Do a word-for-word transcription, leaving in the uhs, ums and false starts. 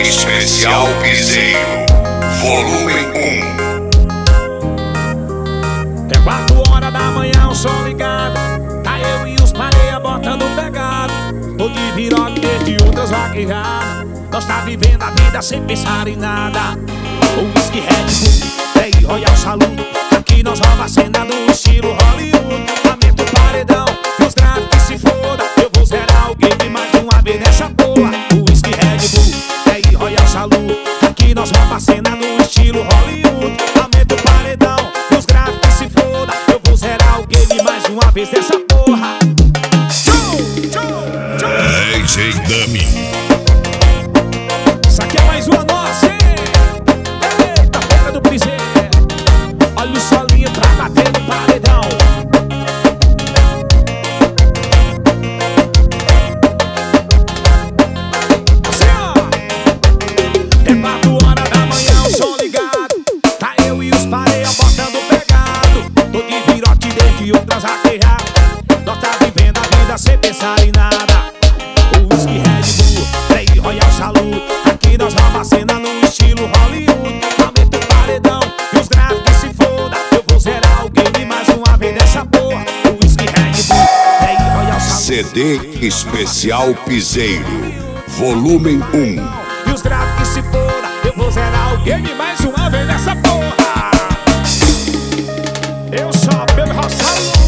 Especial Piseiro, volume um. É quatro horas da manhã, o som ligado. Tá eu e os pareia botando pegado. Tô de virote desde outras vaquejadas. Nós tá vivendo a vida sem pensar em nada. O whisky Red Bull, é e Royal Saloon. Aqui nós rouba a cena do estilo Hollywood. Aumenta o paredão e os graves que se foda. Eu vou zerar o game mais uma vez nessa porra. O whisky Red Bull, é e Royal Saloon. Aqui nós rouba a cena do estilo Hollywood. Aumenta o paredão e os graves que se foda. Eu vou zerar o game mais uma vez nessa porra. D J Dummy. Isso aqui é mais uma nossa, hein? Eita, boca do piseiro. Olha o solinho pra bater no paredão. Assim, ó. É quatro horas da manhã, o som ligado. Tá eu e os pareia botando pegado. Tô de virote desde outras raquejadas. Nós tá vivendo a vida sem pensar em nada. O whisky Red Bull, Play Royal Saloon. Aqui nós rouba a cena no estilo Hollywood. Aumenta o paredão e os graves que se foda. Eu vou zerar o game mais uma vez nessa porra. O whisky Red Bull, Play Royal Saloon. C D Especial Piseiro, volume um. E os graves que se foda. Eu vou zerar o game mais uma vez nessa porra. Eu só bebo Royal Saloon.